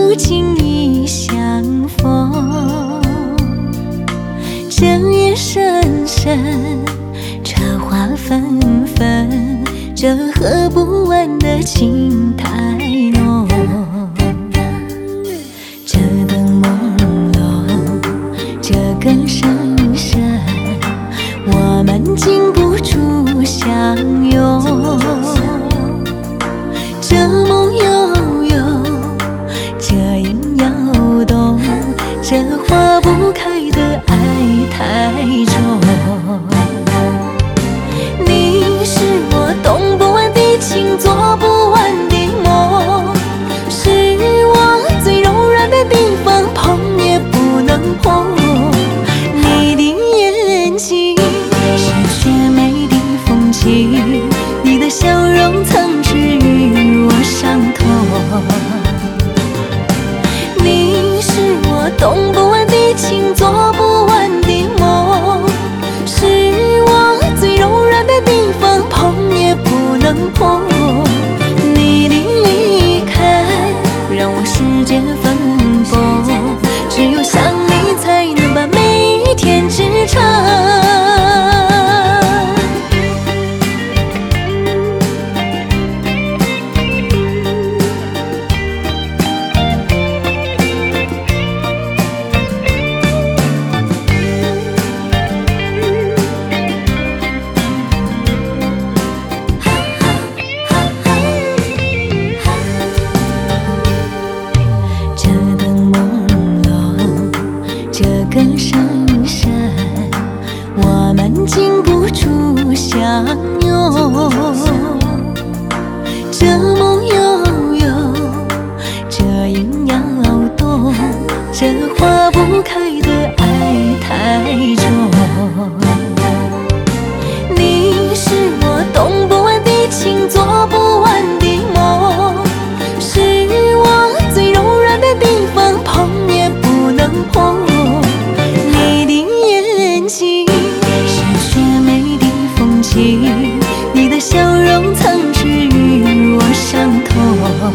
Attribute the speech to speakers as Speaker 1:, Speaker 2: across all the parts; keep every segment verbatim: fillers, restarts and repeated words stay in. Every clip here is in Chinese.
Speaker 1: 不经意相逢。正夜深深，车花纷纷，这喝不完的情太浓。这灯朦胧，这更深深，我们禁不住相拥。这梦悠悠，这影摇动，这化不开的爱太重。你是我动不完的情，做不完的梦，是我最柔软的地方，碰也不能碰。你的眼睛是绝美的风景，你的笑容曾治愈我伤痛。你是我动不完的情，做不完的梦，是我最柔软的地方，碰也不能碰。你的离开让我世界分崩，只有想你才能把每一天支撑。更深深，我们禁不住相拥。这梦悠悠，这影摇动，这化不开的爱太重。你是我动不完的情，做不完的梦，是我最柔软的地方，碰也不能碰。你的笑容曾治愈我伤痛。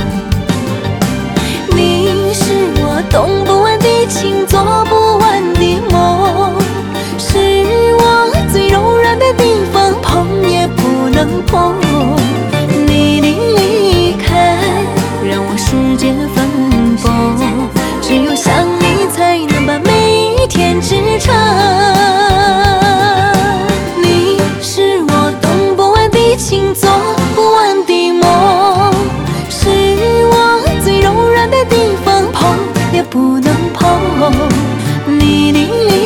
Speaker 1: 你是我动不完的情，做不完的梦，是我最柔软的地方，碰也不能碰。你的离开让我世界分崩，只有想你才能把每一天支撑。情做不完的梦，是我最柔软的地方，碰也不能碰。你的